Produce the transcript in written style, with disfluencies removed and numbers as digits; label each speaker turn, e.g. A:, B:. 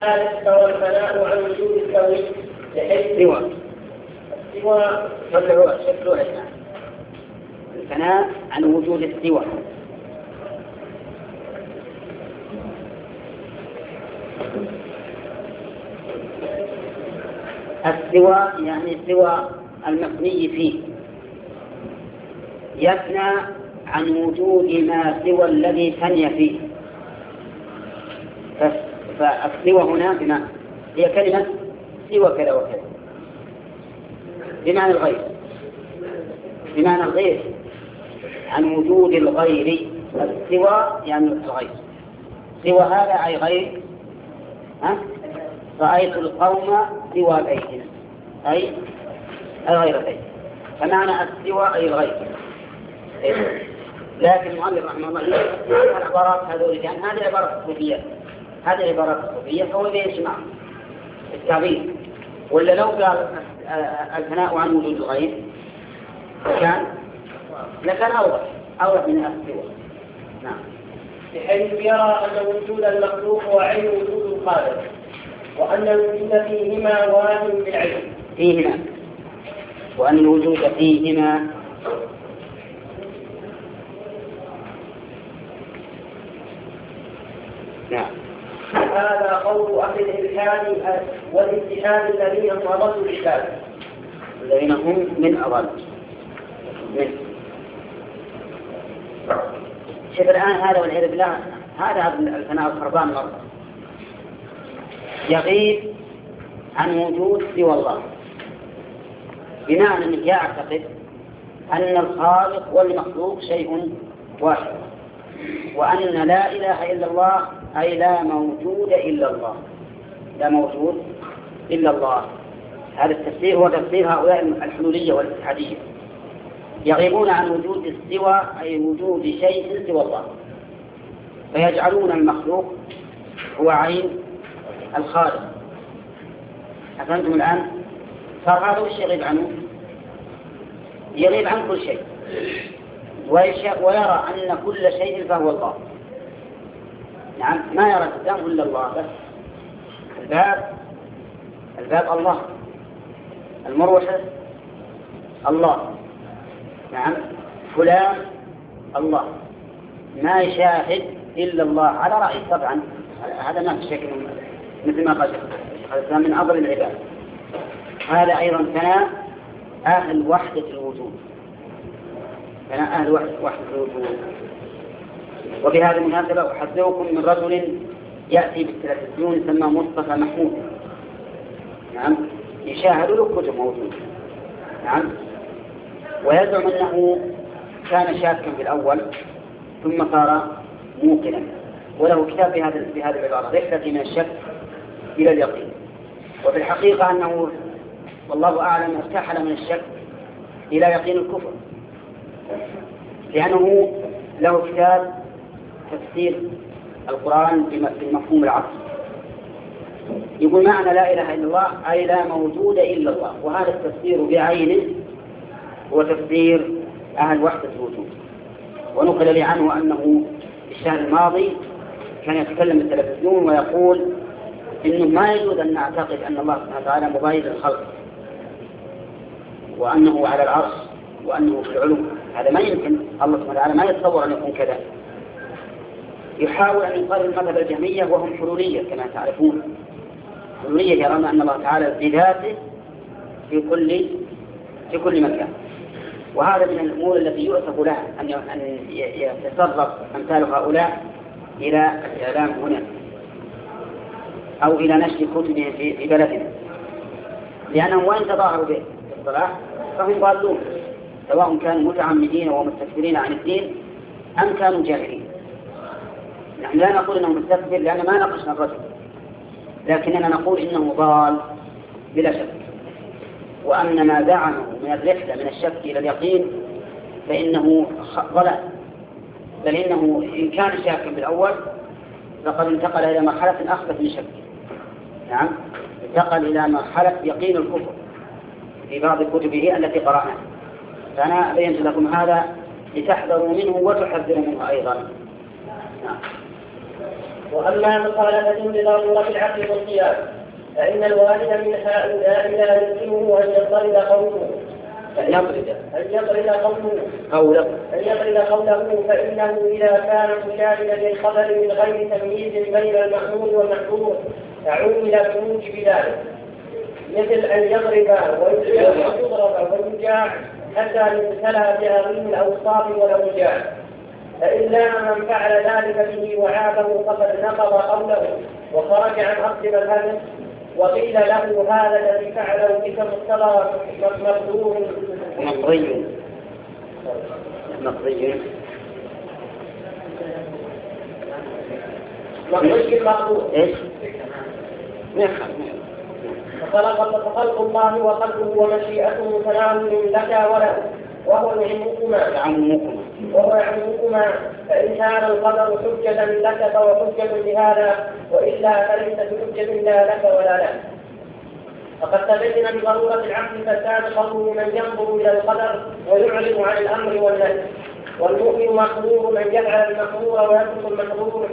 A: استوى الفناء عن وجود الكون بحيث
B: سوى شكله الفناء عن وجود السوى. السوى يعني سوى المفني فيه، يفنى عن وجود ما سوى الذي فني فيه. فالسوى هنا بمعنى هي كلمة سوى كذا وكذا بمعنى الغير، بمعنى الغير عن وجود الغير. السوى يعني الغير، سوى هذا أي غير. رأيت القوم سوى بيتنا أي الغير بيت، فمعنى السوى أي الغير. لكن المؤلف رحمه الله هذه العبارات هذه عبارة صوفية، هذه عبارات صوفية فهو يجمع التعبير. ولا لو قال الفناء عن وجود الغير لكان أوضح من السوى. نعم.
A: بحيث يرى أن وجود المخلوق هو عين وجود الخالق، وأن الوجود فيهما وارد بالعين.
B: فيهما، وأن الوجود فيهما. نعم.
A: هذا قول أهل الإلحاد والاتحاد الذين هم أضلوا الإشكال،
B: الذين هم من أضل. شوف الآن هذا والعياذ بالله، هذا الفناء الخربان مرة يغيب عن وجود سوى الله، بناء أنك يعتقد أن الخالق والمخلوق شيء واحد، وأن لا إله إلا الله أي لا موجود إلا الله، لا موجود إلا الله. هذا التفسير هو تفسير هؤلاء الحلولية والاتحادية، يغيبون عن وجود السوى أي وجود شيء سوى الله، فيجعلون المخلوق هو عين الخالق. أفهمتم الآن؟ صار هذا وش يغيب عنه؟ يغيب عن كل شيء، ويرى أن كل شيء فهو الله. نعم، ما يرى الإسلام إلا الله بس. الباب الله، المروحة الله، نعم، فلان الله، ما يشاهد إلا الله على رأي. طبعا هذا ما في شك مثل ما قال الإسلام من أفضل العباد. هذا أيضا ثناء أهل وحدة الوجود، ثناء أهل وحدة الوجود. وبهذه المناسبة أحذركم من رجل يأتي بالتلفزيون يسمى مصطفى محمود، نعم، يشاهد له كتب موجودة، نعم، ويزعم أنه كان شاكا في الأول ثم صار موقنا، وله كتاب بهذه العبارة: رحلة من الشك إلى اليقين. وفي الحقيقة أنه والله أعلم ارتحل من الشك إلى يقين الكفر، لأنه له كتاب تفسير القرآن بمفهوم العصر، يقول معنى لا إله إلا الله أي لا موجود إلا الله. وهذا التفسير بعينه هو تفسير أهل وحدة الوجود. ونقل لي عنه أنه في الشهر الماضي كان يتكلم بالتلفزيون ويقول إنه ما يجوز أن نعتقد أن الله سبحانه وتعالى مباين للخلق، وأنه على العرش، وأنه في العلو. هذا ما يمكن، الله سبحانه وتعالى ما يتصور أن يكون كذا. يحاول أن يقرر المذهب الجهمية وهم حلولية كما تعرفون. حلولية يرون أن الله تعالى بذاته في كل مكان. وهذا من الأمور التي يؤسف لها أن يتصرف أمثال هؤلاء إلى الإعلام هنا أو إلى نشر كتبهم في بلدنا، لأنهم وإن تظاهروا بالصلاح فهم ضالون، سواء كانوا متعمدين ومستكبرين عن الدين أم كانوا جاهلين. نحن لا نقول إنه مستكبر لأن ما نقشنا الرجل، لكننا نقول إنه ضال بلا شك، وأن ما دعمه من الرحلة من الشك إلى اليقين فإنه ضلال، بل إنه إن كان شاكا بالأول فقد انتقل إلى مرحلة أخبث من شك. نعم، انتقل إلى مرحلة يقين الكفر في بعض كتبه التي قرأناها. فأنا بينت لكم هذا لتحذروا منه وتحذروا منه أيضا. نعم.
A: وأما مخالفة لضرورة العقل والقياس فإن الوالد من هؤلاء لا يمكنه أن يضطرد قوله فإنه إذا كان مشابها للخبر من غير تمييز بين المأمور والمحظور فعمل بموجب ذلك، مثل أن يضرب ويجاع حتى يبتلى بعظيم الأوصاف والأوجاع، فإن لام من فعل ذلك به وعابه فقد نقض قوله وخرج عن أصل مذهبه. وقيل له هذا الذي فعله بك مقتضى مقدور
B: ايش؟
A: فخلق الله وقلبه ومشيئته متناول لك وله وهو يعمكما، فإن كان القدر حجة لك فهو حجة لهذا، وإلا فليس بحجة لا لك ولا له. فقد تبين بضرورة العقل فساد قوله من ينظر إلى القدر ويعلم عن الأمر والنهي، والمؤمن مأمور من يفعل المأمور ويترك المحظور